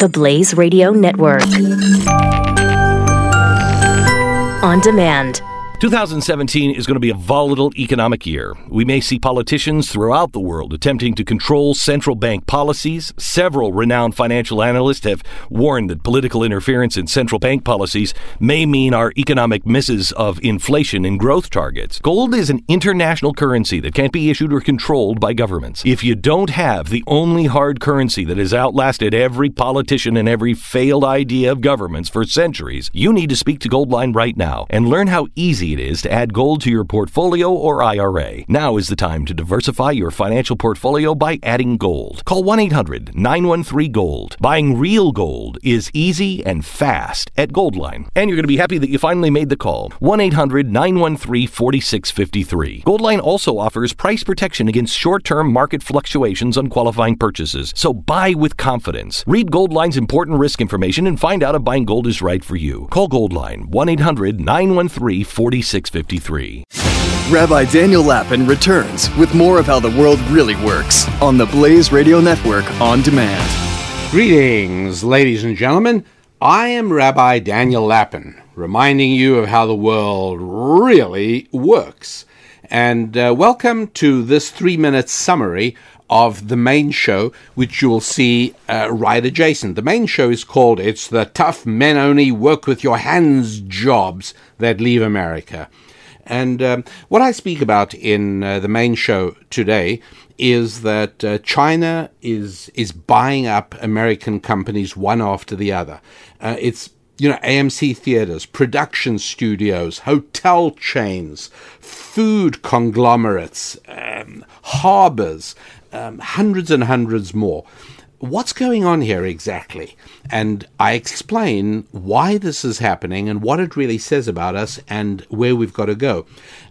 The Blaze Radio Network. On demand. 2017 is going to be a volatile economic year. We may see politicians throughout the world attempting to control central bank policies. Several renowned financial analysts have warned that political interference in central bank policies may mean our economic misses of inflation and growth targets. Gold is an international currency that can't be issued or controlled by governments. If you don't have the only hard currency that has outlasted every politician and every failed idea of governments for centuries, you need to speak to Goldline right now and learn how easy it is to add gold to your portfolio or IRA. Now is the time to diversify your financial portfolio by adding gold. Call 1-800-913-GOLD. Buying real gold is easy and fast at Goldline. And you're going to be happy that you finally made the call. 1-800-913-4653. Goldline also offers price protection against short-term market fluctuations on qualifying purchases. So buy with confidence. Read Goldline's important risk information and find out if buying gold is right for you. Call Goldline 1-800-913-4653. Rabbi Daniel Lapin returns with more of how the world really works on the Blaze Radio Network on demand. Greetings, ladies and gentlemen. I am Rabbi Daniel Lapin, reminding you of how the world really works. And welcome to this 3-minute summary of the main show, which you will see right adjacent. The main show is called It's the Tough Men Only Work With Your Hands Jobs That Leave America. And what I speak about in the main show today is that China is buying up American companies one after the other. It's AMC theaters, production studios, hotel chains, food conglomerates, harbors, hundreds and hundreds more. What's going on here exactly? And I explain why this is happening and what it really says about us and where we've got to go.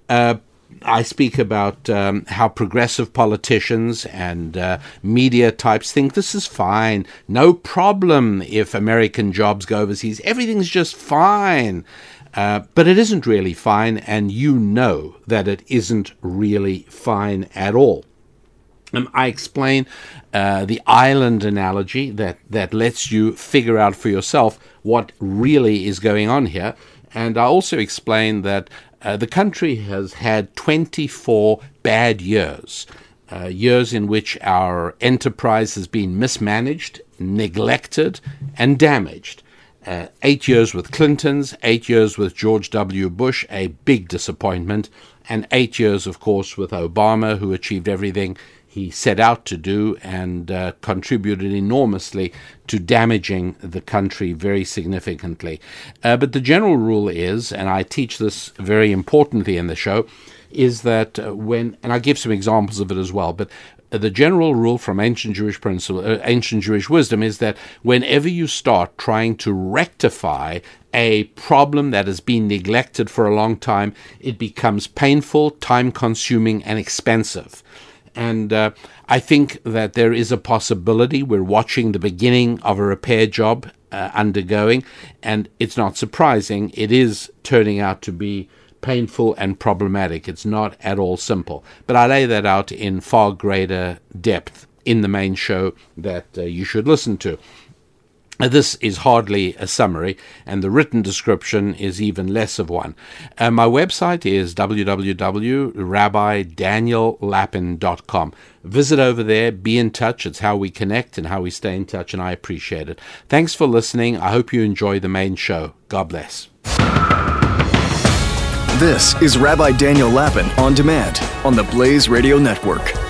I speak about how progressive politicians and media types think this is fine. No problem if American jobs go overseas. Everything's just fine. But it isn't really fine, and you know that it isn't really fine at all. I explain the island analogy that lets you figure out for yourself what really is going on here. And I also explain that the country has had 24 bad years, years in which our enterprise has been mismanaged, neglected, and damaged. 8 years with Clintons, 8 years with George W. Bush, a big disappointment, and 8 years, of course, with Obama, who achieved everything he set out to do and contributed enormously to damaging the country very significantly. But the general rule is, and I teach this very importantly in the show, is that and I give some examples of it as well, but the general rule from ancient Jewish ancient Jewish wisdom is that whenever you start trying to rectify a problem that has been neglected for a long time, it becomes painful, time-consuming, and expensive. And I think that there is a possibility we're watching the beginning of a repair job undergoing, and it's not surprising. It is turning out to be painful and problematic. It's not at all simple. But I lay that out in far greater depth in the main show that you should listen to. This is hardly a summary, and the written description is even less of one. My website is www.rabbidaniellapin.com. Visit over there, be in touch. It's how we connect and how we stay in touch, and I appreciate it. Thanks for listening. I hope you enjoy the main show. God bless. This is Rabbi Daniel Lapin on demand on the Blaze Radio Network.